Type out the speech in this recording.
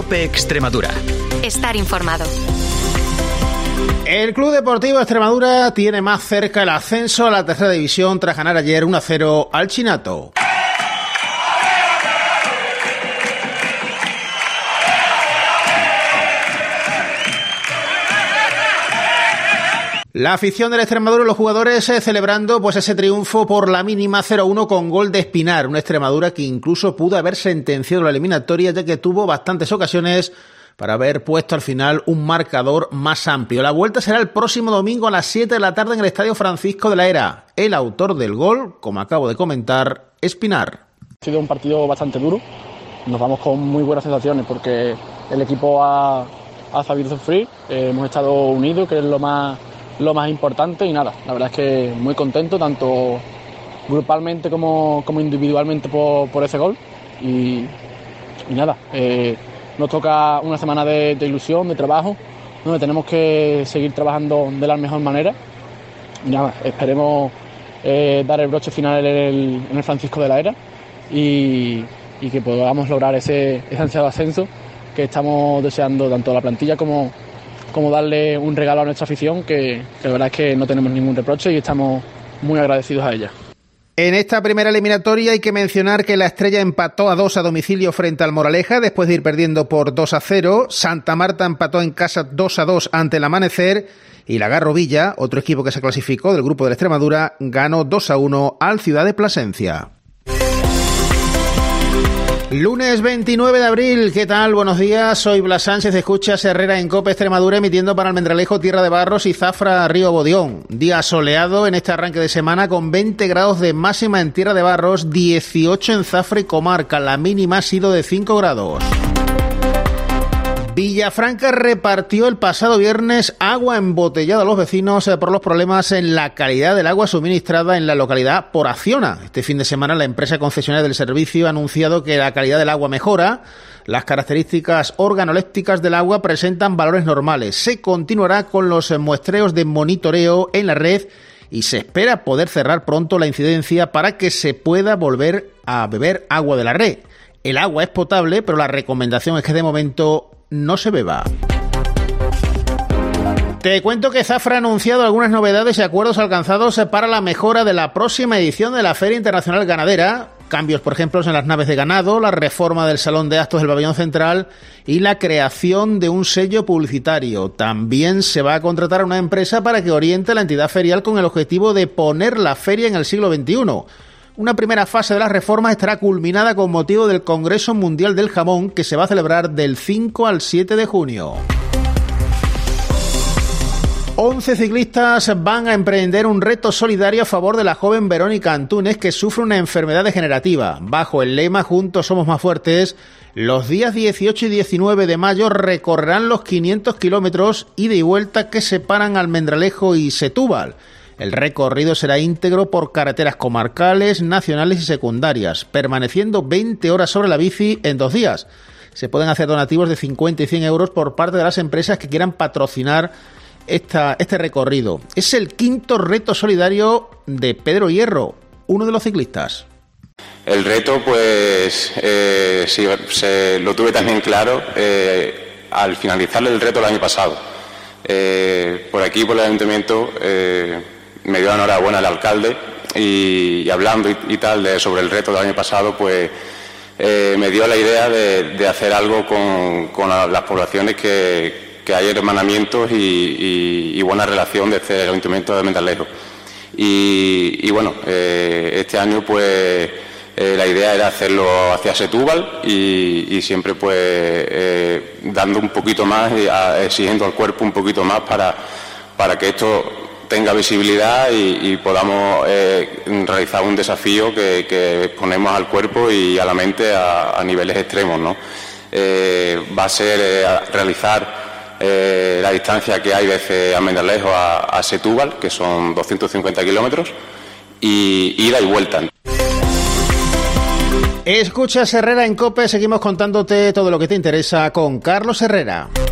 COPE Extremadura. Estar informado. El Club Deportivo Extremadura tiene más cerca el ascenso a la tercera división tras ganar ayer 1-0 al Chinato. La afición del Extremadura y los jugadores celebrando ese triunfo por la mínima 0-1 con gol de Espinar, una Extremadura que incluso pudo haber sentenciado la eliminatoria ya que tuvo bastantes ocasiones para haber puesto al final un marcador más amplio. La vuelta será el próximo domingo a las 7 de la tarde en el Estadio Francisco de la Era. El autor del gol, como acabo de comentar, Espinar. Ha sido un partido bastante duro, nos vamos con muy buenas sensaciones porque el equipo ha sabido sufrir, hemos estado unidos, que es lo más importante, y nada, la verdad es que muy contento, tanto grupalmente como individualmente por ese gol, y nada, nos toca una semana de ilusión, de trabajo, donde tenemos que seguir trabajando de la mejor manera, y nada, esperemos dar el broche final en el Francisco de la Era, y que podamos lograr ese ansiado ascenso que estamos deseando tanto la plantilla como darle un regalo a nuestra afición, que la verdad es que no tenemos ningún reproche y estamos muy agradecidos a ella. En esta primera eliminatoria hay que mencionar que la Estrella empató a 2 a domicilio frente al Moraleja después de ir perdiendo por 2-0. Santa Marta empató en casa 2-2 ante el Amanecer y la Garrovilla, otro equipo que se clasificó del grupo de la Extremadura, ganó 2-1 al Ciudad de Plasencia. Lunes 29 de abril, ¿qué tal? Buenos días, soy Blas Sánchez, escuchas Herrera en COPE Extremadura emitiendo para Almendralejo, Tierra de Barros y Zafra, Río Bodión. Día soleado en este arranque de semana con 20 grados de máxima en Tierra de Barros, 18 en Zafra y comarca, la mínima ha sido de 5 grados. Villafranca repartió el pasado viernes agua embotellada a los vecinos por los problemas en la calidad del agua suministrada en la localidad por Acciona. Este fin de semana la empresa concesionaria del servicio ha anunciado que la calidad del agua mejora. Las características organolépticas del agua presentan valores normales. Se continuará con los muestreos de monitoreo en la red y se espera poder cerrar pronto la incidencia para que se pueda volver a beber agua de la red. El agua es potable, pero la recomendación es que de momento no se beba. Te cuento que Zafra ha anunciado algunas novedades y acuerdos alcanzados para la mejora de la próxima edición de la Feria Internacional Ganadera. Cambios, por ejemplo, en las naves de ganado, la reforma del Salón de Actos del Pabellón Central y la creación de un sello publicitario. También se va a contratar a una empresa para que oriente a la entidad ferial con el objetivo de poner la feria en el siglo XXI. Una primera fase de las reformas estará culminada con motivo del Congreso Mundial del Jamón, que se va a celebrar del 5 al 7 de junio. 11 ciclistas van a emprender un reto solidario a favor de la joven Verónica Antúnez, que sufre una enfermedad degenerativa. Bajo el lema Juntos somos más fuertes, los días 18 y 19 de mayo recorrerán los 500 kilómetros ida y vuelta que separan Almendralejo y Setúbal. El recorrido será íntegro por carreteras comarcales, nacionales y secundarias, permaneciendo 20 horas sobre la bici en 2 días. Se pueden hacer donativos de 50 y 100 euros por parte de las empresas que quieran patrocinar este recorrido. Es el 5º reto solidario de Pedro Hierro, uno de los ciclistas. El reto, pues, sí, lo tuve también claro al finalizar el reto el año pasado. Por aquí, por el ayuntamiento, me dio la enhorabuena el alcalde y hablando y tal sobre el reto del año pasado, pues me dio la idea de hacer algo con las poblaciones que hay hermanamientos y buena relación desde el ayuntamiento de Almendralejo. Y bueno, este año pues la idea era hacerlo hacia Setúbal y siempre pues dando un poquito más y exigiendo al cuerpo un poquito más para que esto tenga visibilidad y podamos realizar un desafío que ponemos al cuerpo y a la mente a niveles extremos, ¿no? Va a ser realizar la distancia que hay desde Almendralejo a Setúbal, que son 250 kilómetros, y ida y vuelta. Escuchas Herrera en COPE, seguimos contándote todo lo que te interesa con Carlos Herrera.